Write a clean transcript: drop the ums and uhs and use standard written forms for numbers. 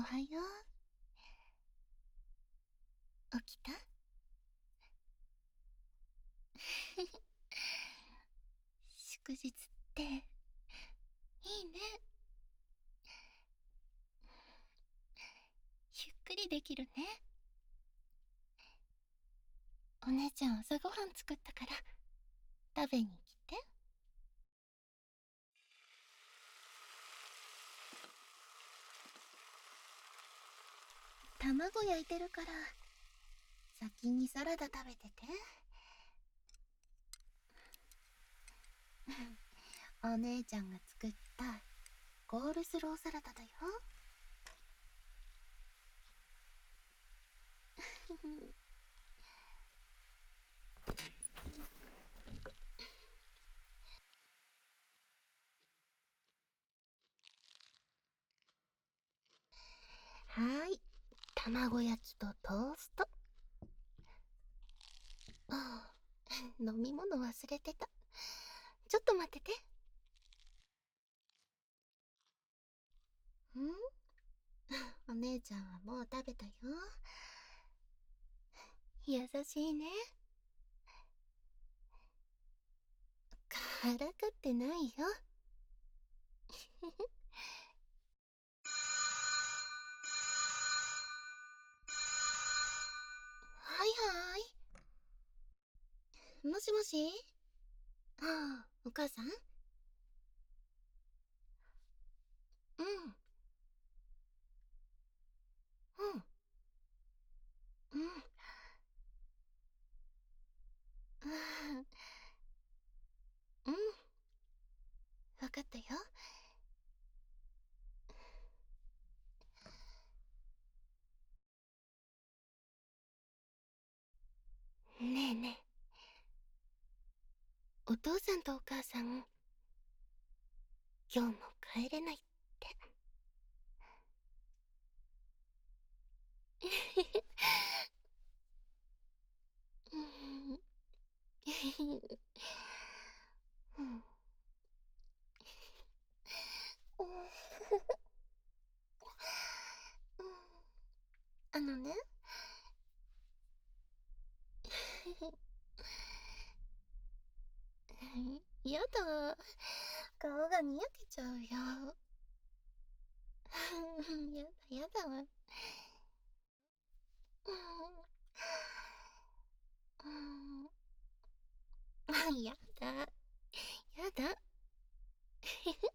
はよう。起きた？祝日っていいね。ゆっくりできるね。お姉ちゃん朝ごはん作ったから食べに来て。卵焼いてるから先にサラダ食べてて。お姉ちゃんが作ったコールスローサラダだよ。はーい、卵焼きとトースト。ああ、飲み物忘れてた。ちょっと待ってて。お姉ちゃんはもう食べたよ。優しいね。からかってないよ。はいはい。もしもし。ああ、お母さん。うん。うん。うん。うん。わかったよ。ねえねえ。お父さんとお母さん、今日も帰れないって。うん。うん。あのね。やだ。顔がにやけちゃうよ。やだやだ。やだ。やだ。